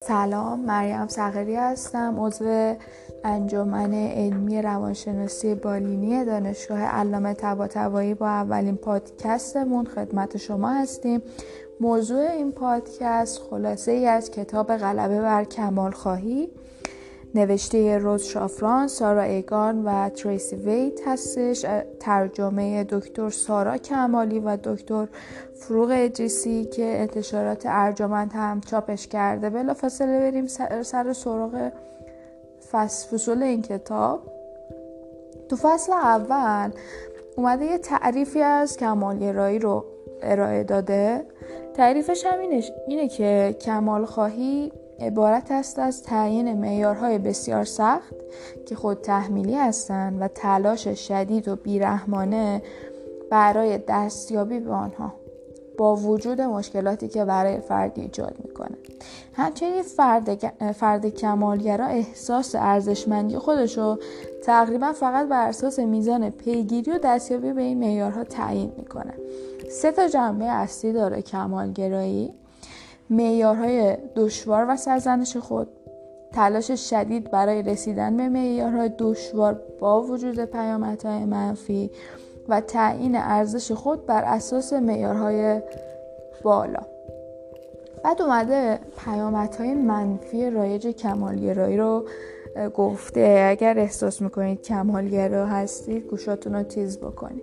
سلام، مریم صقری هستم، عضو انجمن علمی روانشناسی بالینی دانشگاه علامه طباطبایی. با اولین پادکستمون خدمت شما هستیم. موضوع این پادکست خلاصه ای از کتاب غلبه بر کمال خواهی نوشته روز شافران، سارا ایگان و تریسی ویت هستش. ترجمه دکتر سارا کمالی و دکتر فروغ ادریسی که انتشارات ارجمند هم چاپش کرده. بلافاصله بریم سر سراغ فصل این کتاب. تو فصل اول اومده یه تعریفی از کمالگرایی رو ارائه داده. تعریفش هم اینه که کمال خواهی عبارت است از تعیین معیارهای بسیار سخت که خود تحمیلی هستند و تلاش شدید و بیرحمانه برای دستیابی به آنها با وجود مشکلاتی که برای فرد ایجاد میکنه. همچنین فرد کمالگرا احساس ارزشمندی خودشو تقریبا فقط بر اساس میزان پیگیری و دستیابی به این معیارها تعیین میکنه. 3 جنبه اصلی داره کمالگرایی: معیارهای دشوار و سرزنش خود، تلاش شدید برای رسیدن به معیارهای دشوار با وجود پیامدهای منفی و تعیین ارزش خود بر اساس معیارهای بالا. بعد اومده پیامدهای منفی رایج کمالگرایی رو گفته. اگر احساس میکنید کمالگرا هستید گوشاتون رو تیز بکنید.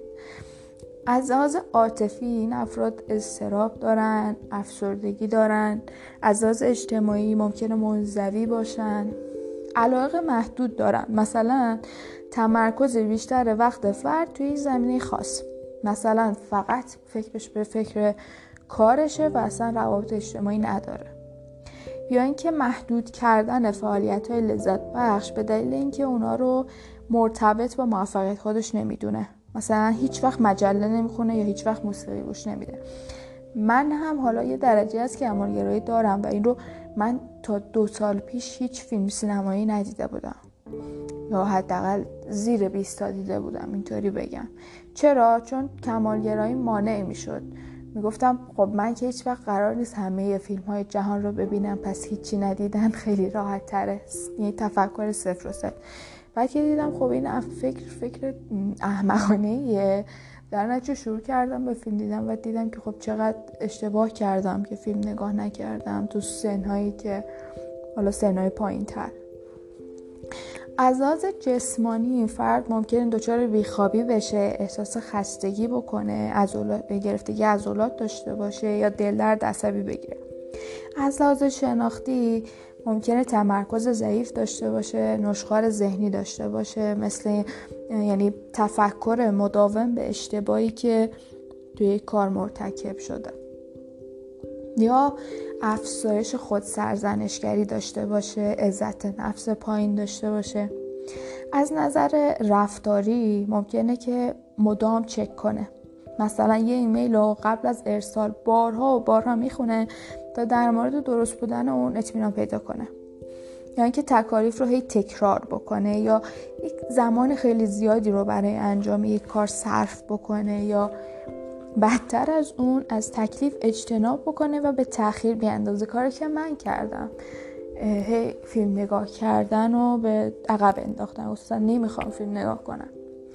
از لحاظ عاطفی این افراد اضطراب دارن، افسردگی دارن، از لحاظ اجتماعی ممکنه منزوی باشن، علاقه محدود دارن، مثلا تمرکز بیشتر وقت فرد توی زمینه خاص، مثلا فقط فکرش به فکر کارشه و اصلا روابط اجتماعی نداره، یا اینکه محدود کردن فعالیت‌های لذت بخش به دلیل اینکه اونا رو مرتبط با موفقیت خودش نمیدونه، مثلا هیچ وقت مجله نمیخونه یا هیچ وقت موسیقی گوش نمیده. من هم حالا یه درجه از کمالگرایی دارم و این رو من تا 2 سال پیش هیچ فیلم سینمایی ندیده بودم، یا حداقل زیر 20 تا دیده بودم، اینطوری بگم. چرا؟ چون کمالگرایی مانع میشد. میگفتم خب من که هیچ وقت قرار نیست همه فیلم‌های جهان رو ببینم، پس هیچی ندیدن خیلی راحت تره، یه تفکر 0 و 0. بعد که دیدم خب این فکر احمقانه‌ایه، در نتیجه شروع کردم به فیلم دیدم و دیدم که خب چقدر اشتباه کردم که فیلم نگاه نکردم تو سن‌هایی که حالا سن‌های پایین‌تر. از لحاظ جسمانی فرد ممکنه دچار بیخوابی بشه، احساس خستگی بکنه، گرفتگی عضلات داشته باشه یا دلدرد عصبی بگیره. از لحاظ شناختی ممکنه تمرکز ضعیف داشته باشه، نشخوار ذهنی داشته باشه، یعنی تفکر مداوم به اشتباهی که توی کار مرتکب شده، یا افزایش خود سرزنشگری داشته باشه، عزت نفس پایین داشته باشه. از نظر رفتاری ممکنه که مدام چک کنه، مثلا یه ایمیل رو قبل از ارسال بارها و بارها میخونه تا در مورد درست بودن اون اطمینان پیدا کنه، یا اینکه تکالیف رو هی تکرار بکنه، یا یک زمان خیلی زیادی رو برای انجام یک کار صرف بکنه، یا بدتر از اون از تکلیف اجتناب بکنه و به تأخیر بیاندازه. کاری که من کردم، هی فیلم نگاه کردن و به عقب انداختن، اصلا نمیخوام فیلم نگاه کنم.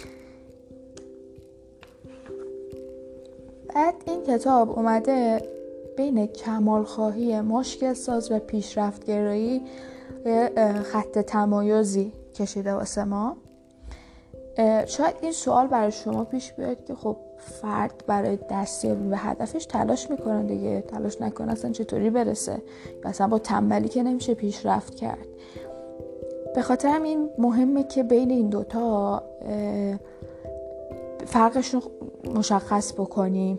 بعد این کتاب اومده بین کمال خواهی مشکل ساز و پیشرفت گرایی خط تمایزی کشیده واسه ما. شاید این سوال برای شما پیش بیاد که خب فرد برای دستیابی به هدفش تلاش میکنه دیگه، تلاش نکنه اصلا چطوری برسه؟ یا اصلا با تنبلی که نمیشه پیشرفت کرد. به خاطر همین مهمه که بین این دوتا فرقش رو مشخص بکنیم.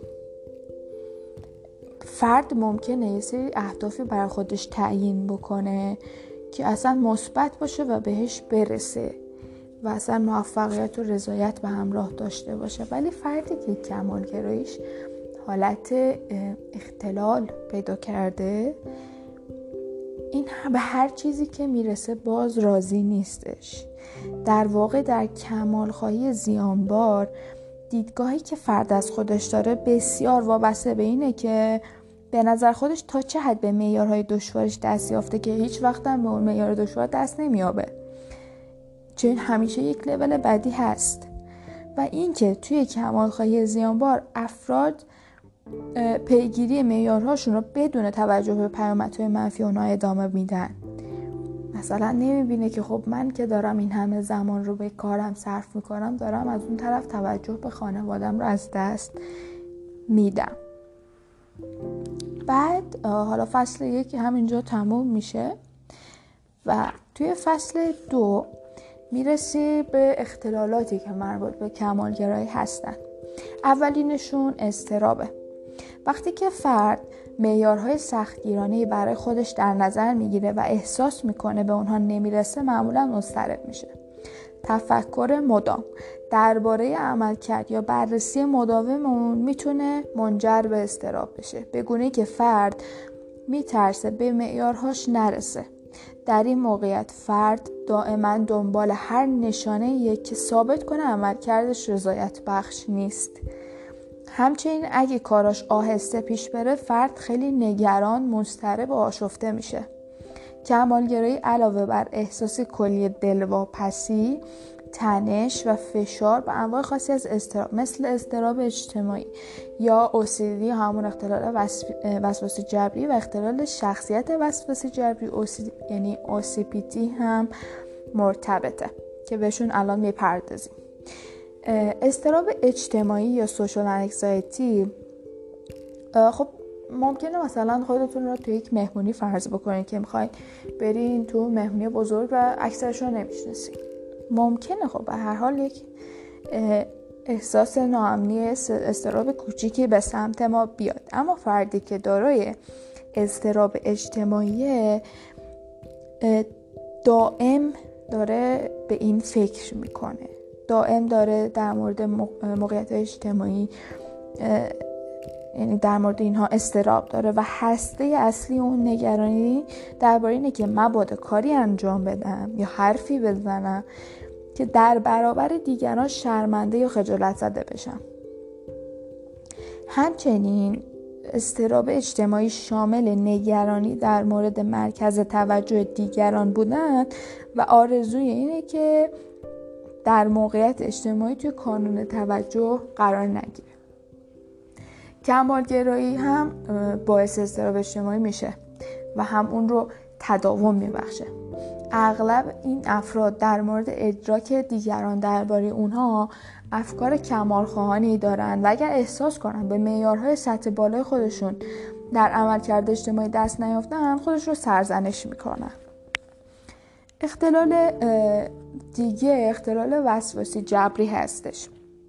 فرد ممکنه یه سری اهدافی برای خودش تعیین بکنه که اصلا مثبت باشه و بهش برسه و اصلا موفقیت و رضایت به همراه داشته باشه، ولی فردی که کمالگراییش حالت اختلال پیدا کرده، این به هر چیزی که میرسه باز راضی نیستش. در واقع در کمالخواهی زیانبار دیدگاهی که فرد از خودش داره بسیار وابسته به اینه که به نظر خودش تا چه حد به معیارهای دشوارش دست یافته که هیچ وقت هم به اون معیار دشوار دست نمیابه، چون همیشه یک لول بعدی هست. و این که توی کمال‌خواهی زیانبار افراد پیگیری معیارهاشون رو بدون توجه به پیامدهای منفی اونها ادامه میدن. مثلا نمیبینه که خب من که دارم این همه زمان رو به کارم صرف میکنم، دارم از اون طرف توجه به خانوادم رو از دست میدم. بعد حالا فصل 1 همینجا تموم میشه و توی فصل 2 میرسی به اختلالاتی که مربوط به کمالگرایی هستن. اولینشون اضطرابه. وقتی که فرد معیارهای سختگیرانه‌ای برای خودش در نظر میگیره و احساس میکنه به اونها نمیرسه، معمولا مضطرب میشه. تفکر مدام درباره عملکرد یا بررسی مداوم اون میتونه منجر به اضطراب بشه، به گونه‌ای که فرد میترسه به معیارهاش نرسه. در این موقعیت فرد دائما دنبال هر نشانه‌ای که ثابت کنه عملکردش رضایت بخش نیست. همچنین اگه کاراش آهسته پیش بره، فرد خیلی نگران، مضطرب و آشفته میشه. کمالگرایی علاوه بر احساس کلی دلواپسی، تنش و فشار به انواع خاصی از اضطراب مثل اضطراب اجتماعی یا OCD، همون اختلال وسواسی جبری، و اختلال شخصیت وسواسی جبری یعنی OCPD هم مرتبطه که بهشون الان میپردازیم. اضطراب اجتماعی یا سوشال انگزایتی، خب ممکنه مثلا خودتون رو تو یک مهمونی فرض بکنید که میخواین برین تو مهمونی بزرگ و اکثرشون رو نمیشناسین. ممکنه خب به هر حال یک احساس ناامنی، اضطراب کوچیکی به سمت ما بیاد. اما فردی که دارای اضطراب اجتماعی دائم داره به این فکر میکنه، دائم داره در مورد موقعیت اجتماعی، یعنی در مورد اینها اضطراب داره و هسته اصلی اون نگرانی درباره اینه که مبادا کاری انجام بدم یا حرفی بزنم که در برابر دیگران شرمنده یا خجالت زده بشم. همچنین اضطراب اجتماعی شامل نگرانی در مورد مرکز توجه دیگران بودن و آرزوی اینه که در موقعیت اجتماعی توی کانون توجه قرار نگیره. کمالگرایی هم باعث اضطراب اجتماعی میشه و هم اون رو تداوم میبخشه. اغلب این افراد در مورد ادراک دیگران درباره اونها افکار کمالخواهانی دارن و اگر احساس کنن به معیارهای سطح بالای خودشون در عملکرد اجتماعی دست نیافتن، خودش رو سرزنش میکنن. اختلال دیگه اختلال وسواسی جبری هستش.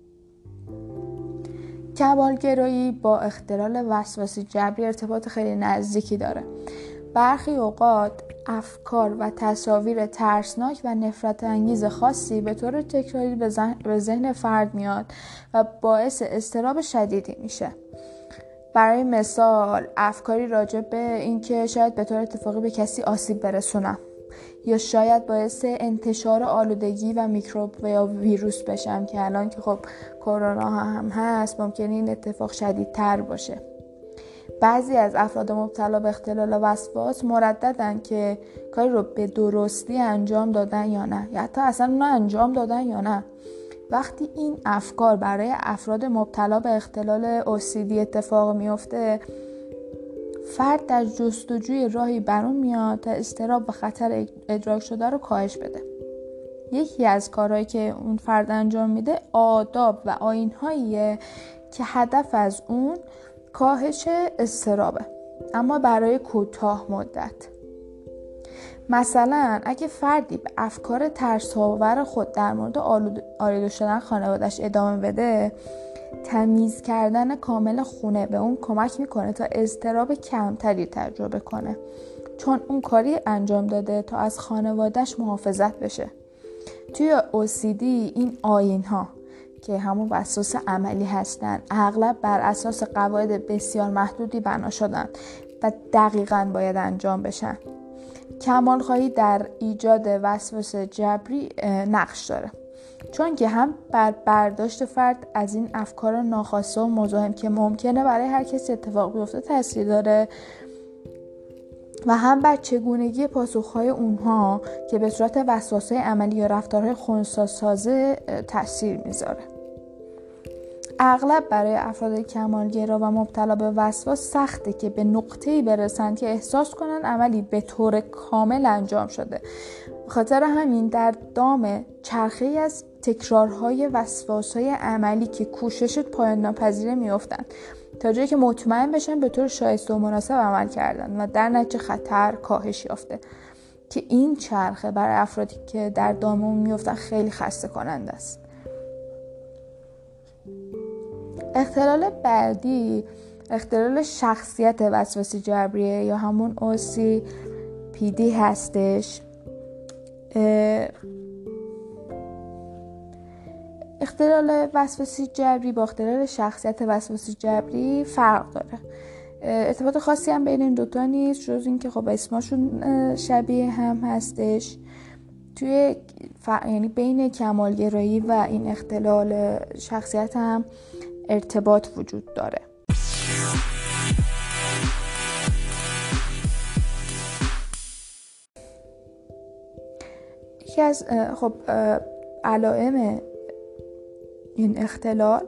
کمالگرایی با اختلال وسواسی جبری ارتباط خیلی نزدیکی داره. برخی اوقات افکار و تصاویر ترسناک و نفرت انگیز خاصی به طور تکراری به ذهن فرد میاد و باعث اضطراب شدیدی میشه. برای مثال افکاری راجع به اینکه شاید به طور اتفاقی به کسی آسیب برسونم، یا شاید باعث انتشار آلودگی و میکروب و یا ویروس بشم که الان که خب کرونا هم هست ممکنه این اتفاق شدیدتر باشه. بعضی از افراد مبتلا به اختلال وسواس مرددن که کاری رو به درستی انجام دادن یا نه، یا حتی اصلا اونو انجام دادن یا نه. وقتی این افکار برای افراد مبتلا به اختلال OCD اتفاق میفته، فرد در جستجوی راهی برون میاد تا اضطراب و خطر ادراک شده رو کاهش بده. یکی از کارهایی که اون فرد انجام میده آداب و آیین‌هاییه که هدف از اون کاهش اضطرابه، اما برای کوتاه مدت. مثلا اگه فردی به افکار ترس‌آور خود در مورد آلوده شدن خانواده‌اش ادامه بده، تمیز کردن کامل خونه به اون کمک میکنه تا اضطراب کمتری تجربه کنه، چون اون کاری انجام داده تا از خانواده‌اش محافظت بشه. توی OCD این آیین‌ها که همون وسواس عملی هستن اغلب بر اساس قواعد بسیار محدودی بنا شدن و دقیقاً باید انجام بشن. کمالخواهی در ایجاد وسواس جبری نقش داره. چون که هم بر برداشت فرد از این افکار ناخواسته و مزاحم که ممکنه برای هر کسی اتفاق بیفته تاثیر داره و هم بر چگونگی پاسخهای اونها که به صورت وسواسه عملی یا رفتارهای خنثی‌سازه تاثیر میذاره. اغلب برای افراد کمالگرا و مبتلا به وسواس سخته که به نقطه‌ای برسند که احساس کنن عملی به طور کامل انجام شده. خاطر همین در دام چرخه‌ای از تکرارهای وسواس‌های عملی که کوشش پایان ناپذیر میافتند تا جایی که مطمئن بشن به طور شایسته و مناسب عمل کردن و در نتیجه خطر کاهش یافته، که این چرخه برای افرادی که در دام اون میافتن خیلی خسته کننده است. اختلال بعدی اختلال شخصیت وسواسی جبریه یا همون OCPD هستش. اختلال وسواسی جبری با اختلال شخصیت وسواسی جبری فرق داره. ارتباط خاصی هم بین این دوتا نیست جز این که خب اسمشون شبیه هم هستش. یعنی بین کمالگرایی و این اختلال شخصیت هم ارتباط وجود داره. یکی از علائم این اختلال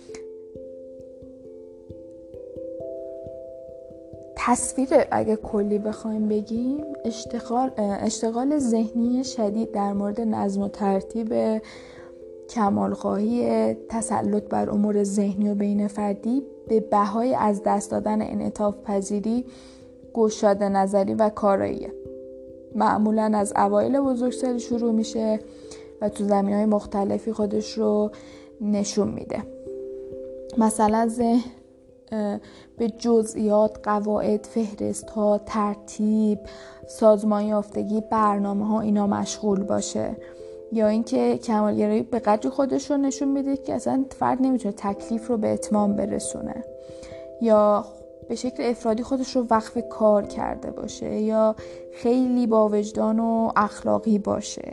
تصویر، اگه کلی بخوایم بگیم، اشتغال ذهنی شدید در مورد نظم و ترتیب، کمالخواهی، تسلط بر امور ذهنی و بین فردی به بهای از دست دادن انعطاف پذیری، گشاده نظری و کاراییه. معمولاً از اوایل بزرگسالی شروع میشه و تو زمینه‌های مختلفی خودش رو نشون میده. مثلا ذهن به جزئیات، قواعد، فهرست‌ها، ترتیب، سازمان یافتگی، برنامه‌ها اینا مشغول باشه. یا اینکه کمالگرایی به قدری خودش رو نشون میده که اصلا فرد نمیتونه تکلیف رو به اتمام برسونه، یا به شکل افرادی خودش رو وقف کار کرده باشه، یا خیلی با وجدان و اخلاقی باشه،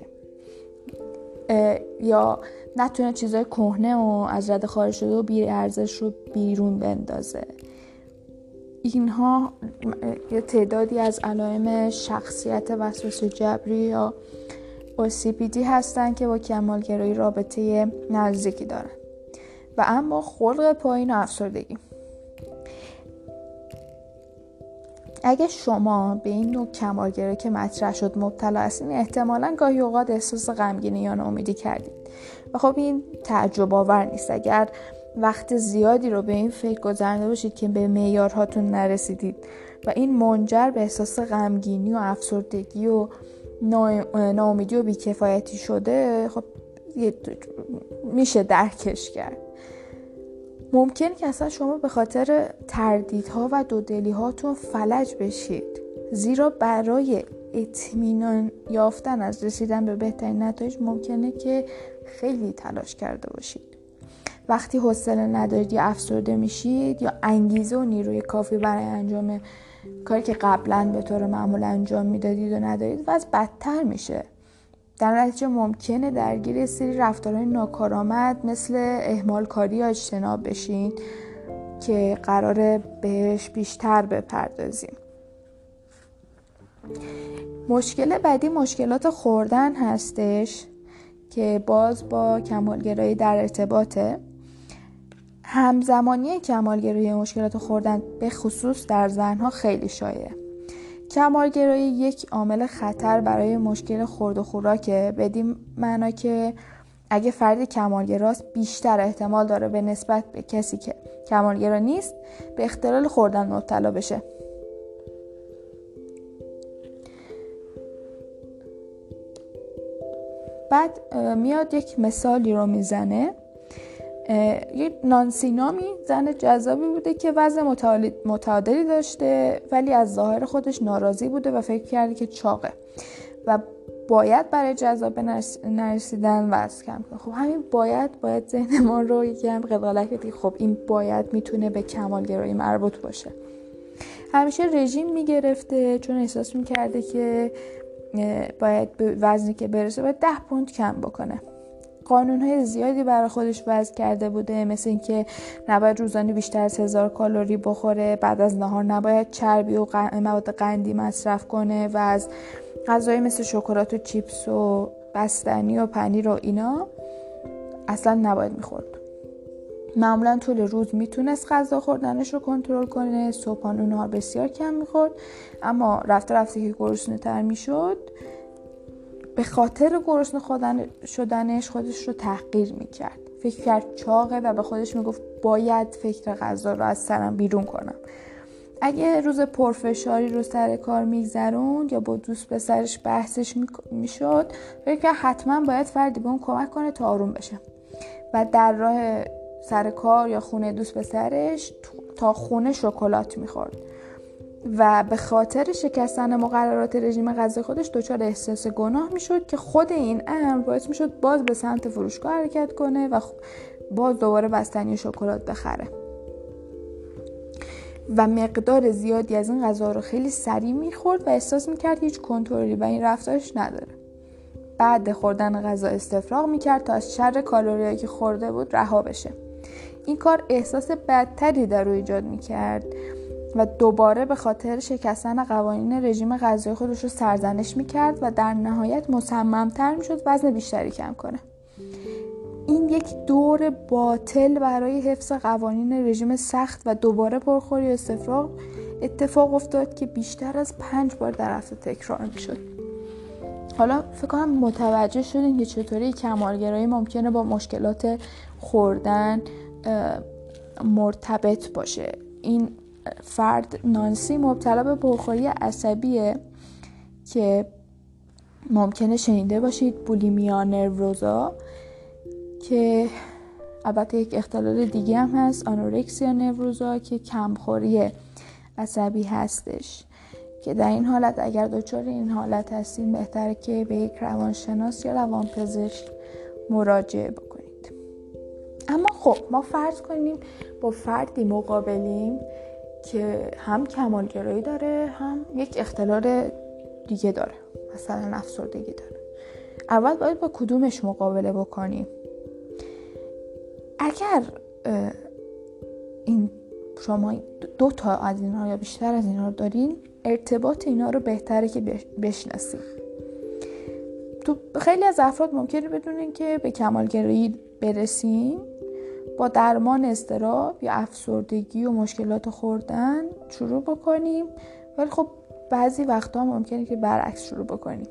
یا نتونه چیزای کهنه و از رده خارج شده و بی ارزش رو بیرون بندازه. اینها یه تعدادی از علائم شخصیت وسواسی جبری یا OCPD هستن که با کمالگرایی رابطه نزدیکی دارن. و اما خلق پایین و افسردگی، اگه شما به این نوع کمالگرایی که مطرح شد مبتلا هستین، احتمالاً گاهی اوقات احساس غمگینی یا ناامیدی کردید و خب این تعجب آور نیست. اگر وقت زیادی رو به این فکر گذرانده باشید که به معیارهاتون نرسیدید و این منجر به احساس غمگینی و افسردگی و ناامیدی و بیکفایتی شده، خب میشه درکش کرد. ممکنه که اصلا شما به خاطر تردیدها و دودلی‌هاتون فلج بشید، زیرا برای اطمینان یافتن از رسیدن به بهترین نتایج ممکنه که خیلی تلاش کرده باشید. وقتی حوصله ندارید یا افسرده میشید یا انگیزه و نیروی کافی برای انجام کاری که قبلا به طور معمول انجام میدادید و ندارید، وضع بدتر میشه. در نتیجه ممکنه درگیر سری رفتارهای ناکارآمد مثل اهمال کاری یا اجتناب بشین که قراره بهش بیشتر بپردازیم. مشکل بعدی مشکلات خوردن هستش که باز با کمالگرایی در ارتباطه. همزمانی کمالگرایی مشکلات خوردن به خصوص در زنها خیلی شایعه. کمالگرایی یک عامل خطر برای مشکل خورد و خوراکه، بدین معنا که اگه فرد کمالگراست بیشتر احتمال داره به نسبت به کسی که کمالگرا نیست به اختلال خوردن مبتلا بشه. بعد میاد یک مثالی رو میزنه. یه نانسی نامی زن جذابی بوده که وزن متعادلی داشته ولی از ظاهر خودش ناراضی بوده و فکر کرده که چاقه و باید برای جذاب نرسیدن وزن کم کنه. خب همین باید ذهن ما رو یکم قلقلک بده. خب این باید میتونه به کمالگرایی مربوط باشه. همیشه رژیم میگرفته چون احساس میکرده که باید به وزنی که برسه باید 10 پوند کم بکنه. قانون‌های زیادی برای خودش وضع کرده بوده، مثل اینکه نباید روزانه بیشتر از 1000 کالری بخوره، بعد از نهار نباید چربی و مواد قندی مصرف کنه و از غذایی مثل شکلات و چیپس و بستنی و پنیر و اینا اصلا نباید میخورد. معمولا طول روز میتونست غذا خوردنش رو کنترل کنه، صبحانه و نهار بسیار کم میخورد، اما رفته که گرسنه تر میشد به خاطر گرسنه شدنش خودش رو تحقیر میکرد. فکر کرد چاقه و به خودش میگفت باید فکر غذا رو از سرم بیرون کنم. اگه روز پرفشاری رو سر کار میگذروند یا با دوست پسرش بحثش میشد، فکر کرد حتما باید فردی به اون کمک کنه تا آروم بشه و در راه سر کار یا خونه دوست پسرش تا خونه شکلات میخورد و به خاطر شکستن مقررات رژیم غذایی خودش دچار احساس گناه میشد که خود این امر باعث میشد باز به سمت فروشگاه حرکت کنه و باز دوباره بستنی شکلات بخره و مقدار زیادی از این غذا رو خیلی سریع میخورد و احساس میکرد هیچ کنترلی و این رفتارش نداره. بعد خوردن غذا استفراغ میکرد تا از شر کالریایی که خورده بود رها بشه. این کار احساس بدتری در او ایجاد میکرد و دوباره به خاطر شکستن قوانین رژیم غذایی خودش رو سرزنش میکرد و در نهایت مصممتر میشد وزن بیشتری کم کنه. این یک دور باطل برای حفظ قوانین رژیم سخت و دوباره پرخوری و استفراغ اتفاق افتاد که بیشتر از 5 بار در هفته تکرار میشد. حالا فکر کنم متوجه شدین که چطوری کمالگرایی ممکنه با مشکلات خوردن مرتبط باشه. این فرد نانسی مبتلا به پرخوری عصبیه که ممکنه شنیده باشید بولیمیا نروزا، که البته یک اختلال دیگه هم هست آنورکسیا نروزا که کمخوری عصبی هستش، که در این حالت اگر دچار این حالت هستین بهتره که به یک روانشناس یا روانپزشک مراجعه بکنید. اما خب ما فرض کنیم با فردی مقابلیم که هم کمالگرایی داره هم یک اختلال دیگه داره، مثلا افسردگی داره. اول باید با کدومش مقابله بکنیم؟ اگر این شما 2 تا از اینها یا بیشتر از اینها دارین، ارتباط اینا رو بهتره که بشناسیم. تو خیلی از افراد ممکنه بدونین که به کمالگرایی برسیم با درمان اضطراب یا افسردگی و مشکلات خوردن شروع بکنیم، ولی خب بعضی وقتا ممکنه که برعکس شروع بکنیم.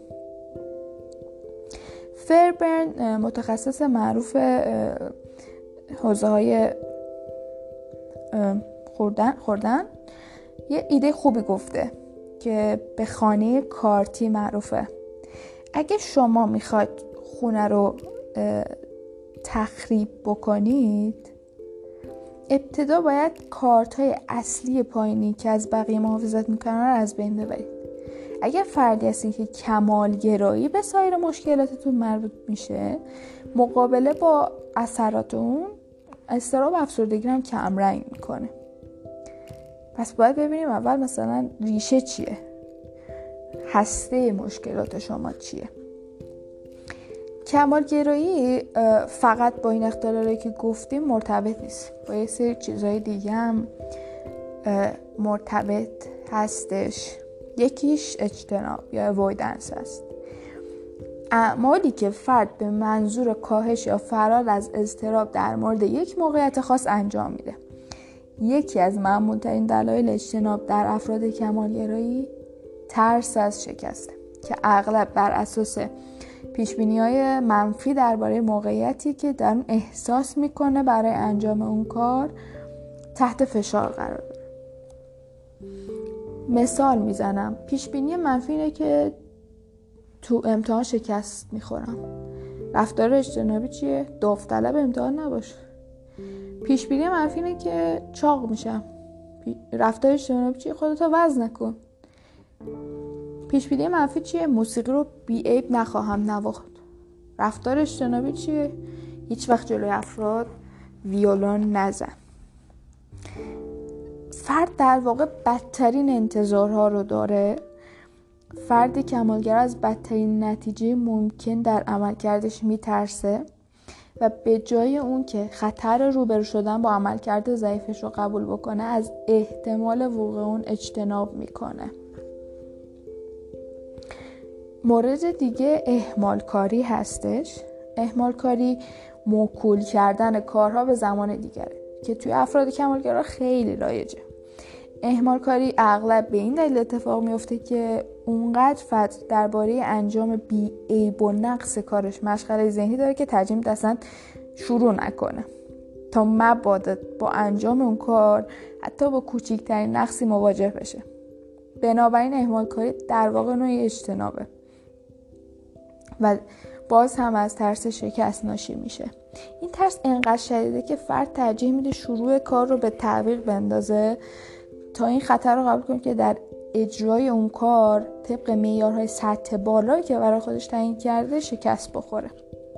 فربرن متخصص معروف حوزه‌های خوردن یه ایده خوبی گفته که به خانه کارتی معروفه. اگه شما میخواید خونه رو تخریب بکنید، ابتدا باید کارت‌های اصلی پایینی که از بقیه محافظت میکنن رو از بین ببرید. اگر فردی هستید که کمالگرایی به سایر مشکلاتتون مربوط میشه، مقابله با اثرات اون اضطراب و افسردگی هم کم رنگ میکنه. پس باید ببینیم اول مثلا ریشه چیه، هسته مشکلات شما چیه. کمالگرایی فقط با این اختلالی که گفتیم مرتبط نیست، با یه سری چیزهای دیگه هم مرتبط هستش. یکیش اجتناب یا اوایدنس هست، اعمالی که فرد به منظور کاهش یا فرار از اضطراب در مورد یک موقعیت خاص انجام میده. یکی از معمول‌ترین دلایل اجتناب در افراد کمالگرایی ترس از شکسته که اغلب بر اساس پیشبینی‌های منفی درباره موقعیتی که در اون احساس میکنه برای انجام اون کار تحت فشار قرار داره. مثال میزنم، پیشبینی منفی اینه که تو امتحان شکست میخورم. رفتار اجتنابی چیه؟ داوطلب امتحان نباش. پیشبینی منفی اینه که چاق میشم. رفتار اجتنابی چیه؟ خودتو وزن نکن. پیشبینی منفی چیه؟ موسیقی رو بی عیب نخواهم نواخت. رفتار اجتنابی چیه؟ هیچ وقت جلوی افراد ویولون نزن. فرد در واقع بدترین انتظارها رو داره. فردی کمالگر از بدترین نتیجه ممکن در عملکردش میترسه و به جای اون که خطر روبرو شدن با عملکرد ضعیفش رو قبول بکنه، از احتمال وقوع اون اجتناب میکنه. مورد دیگه اهمال کاری هستش. اهمال کاری موکول کردن کارها به زمان دیگره که توی افراد کمالگرا خیلی رایجه. اهمال کاری اغلب به این دلیل اتفاق میفته که اونقدر فرد درباره انجام بی عیب و نقص کارش مشغله ذهنی داره که ترجیح میده اصلا شروع نکنه تا مبادا با انجام اون کار حتی با کوچکترین نقصی مواجه بشه. بنابراین اهمال کاری در واقع نوعی اجتنابه و باز هم از ترس شکست ناشی میشه. این ترس انقدر شدیده که فرد ترجیح میده شروع کار رو به تعویق بندازه تا این خطر رو قبول کنه که در اجرای اون کار طبق معیارهای سطح بالایی که برای خودش تعیین کرده شکست بخوره.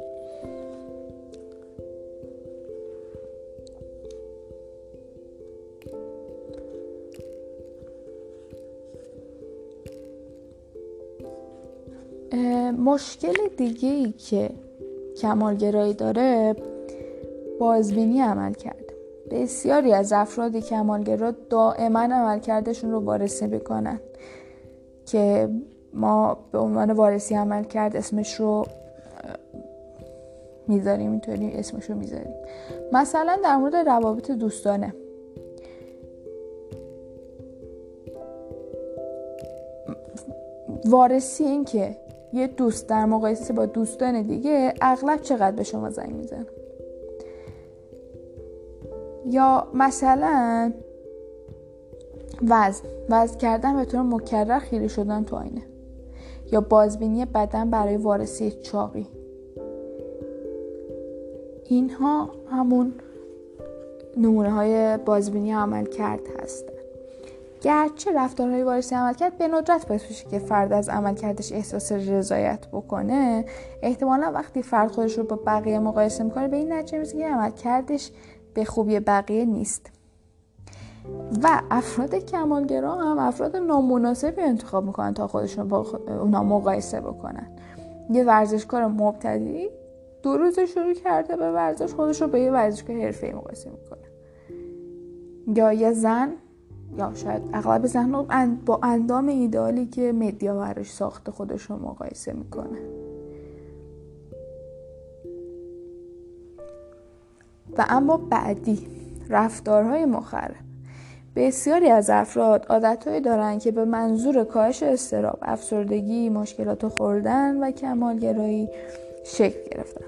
مشکل دیگه‌ای که کمالگرایی داره بازبینی عمل کرده. بسیاری از افراد کمالگرا دائما عملکردشون رو وارسی میکنن که ما به عنوان وارسی عملکرد اسمش رو میذاریم، اینطوری اسمش رو میذاریم. مثلا در مورد روابط دوستانه، وارسی این که یه دوست در مقایسه با دوستان دیگه اغلب چقدر به شما زنگ میزنه، یا مثلا وزن کردن به طور مکرر خیره شدن تو آینه، یا بازبینی بدن برای وارسی چاقی. اینها همون نمونه های بازبینی عملکرد هستن. گرچه رفتارهای وارسی عملکرد به ندرت باعث میشه که فرد از عملکردش احساس رضایت بکنه، احتمالا وقتی فرد خودش رو با بقیه مقایسه میکنه به این نتیجه میرسه که عملکردش به خوبی بقیه نیست. و افراد کمالگرا هم افراد نامناسبی انتخاب میکنن تا خودشون با اونا مقایسه بکنن. یه ورزشکار مبتدی 2 روز شروع کرده به ورزش، خودش رو به یه ورزشکار حرفه‌ای مقایسه میکنه. یا یه زن، یا شاید اغلب زن با اندام ایدئالی که مدیا براش ساخته خودش رو مقایسه میکنه. و اما بعدی، رفتارهای مخرب. بسیاری از افراد عادتهایی دارن که به منظور کاهش اضطراب، افسردگی، مشکلات خوردن و کمالگرایی شکل گرفتن.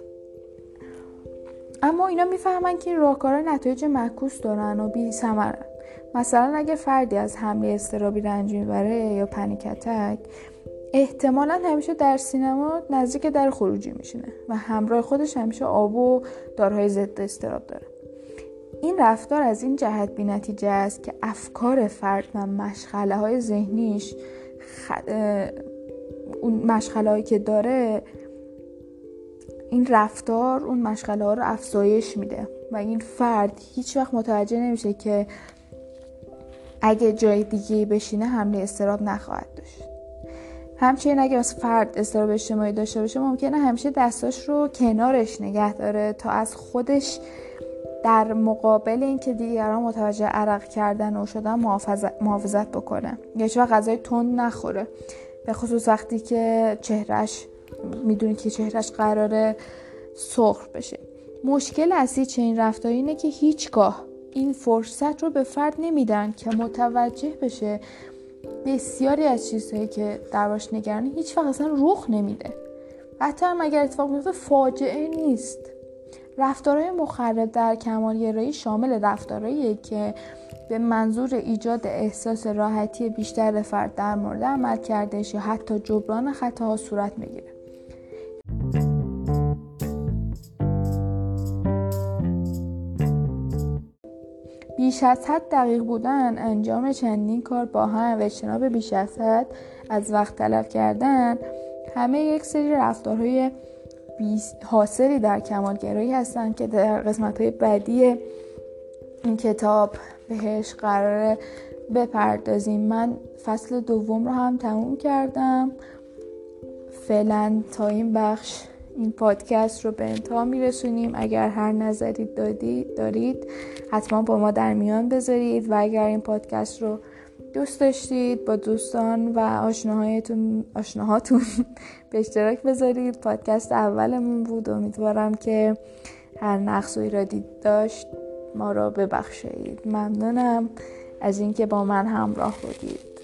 اما اینا میفهمن که این راهکارها نتایج معکوس دارن و بی ثمرن. مثلا اگه فردی از حمله اضطرابی رنج میبره یا پنیک اتک، احتمالاً همیشه در سینما نزدیک در خروجی میشینه و همراه خودش همیشه آب و داروهای ضد اضطراب داره. این رفتار از این جهت بی نتیجه است که افکار فرد و مشغله های ذهنیش اون مشغله هایی که داره، این رفتار اون مشغله ها رو افزایش میده و این فرد هیچ وقت متوجه نمیشه که اگه جای دیگه بشینه حمله اضطراب نخواهد داشت. همچنین اگه از فرد اضطراب اجتماعی داشته باشه، ممکنه همیشه دستاش رو کنارش نگه داره تا از خودش در مقابل این که دیگران متوجه عرق کردن و شدن محافظت بکنه. هیچ وقت غذای تند نخوره، به خصوص وقتی که میدونی که چهرهش قراره سرخ بشه. مشکل اصلی چنین رفتاری اینه که هیچگاه این فرصت رو به فرد نمیدن که متوجه بشه بسیاری از چیزهایی که دربارش نگرانه هیچ وقت اصلا رخ نمیده. حتی هم اگر اتفاق میفته فاجعه نیست. رفتارهای مخرب در کمالگرایی شامل رفتارهایی که به منظور ایجاد احساس راحتی بیشتر فرد در مورد عملکردش یا حتی جبران خطاها صورت میگیره. بیش از حد دقیق بودن، انجام چندین کار با هم و اجتناب بیش از حد از وقت تلف کردن، همه یک سری رفتارهای حاصلی در کمالگرایی هستن که در قسمت‌های بعدی این کتاب بهش قراره بپردازیم. من فصل 2 رو هم تموم کردم. فعلا تا این بخش این پادکست رو به انتها میرسونیم. اگر هر نظری دارید حتما با ما در میان بذارید و اگر این پادکست رو دوست داشتید با دوستان و آشناهاتون به اشتراک بذارید. پادکست اولمون بود، امیدوارم که هر نقص و ایرادی داشت ما را ببخشید. ممنونم از اینکه با من همراه بودید.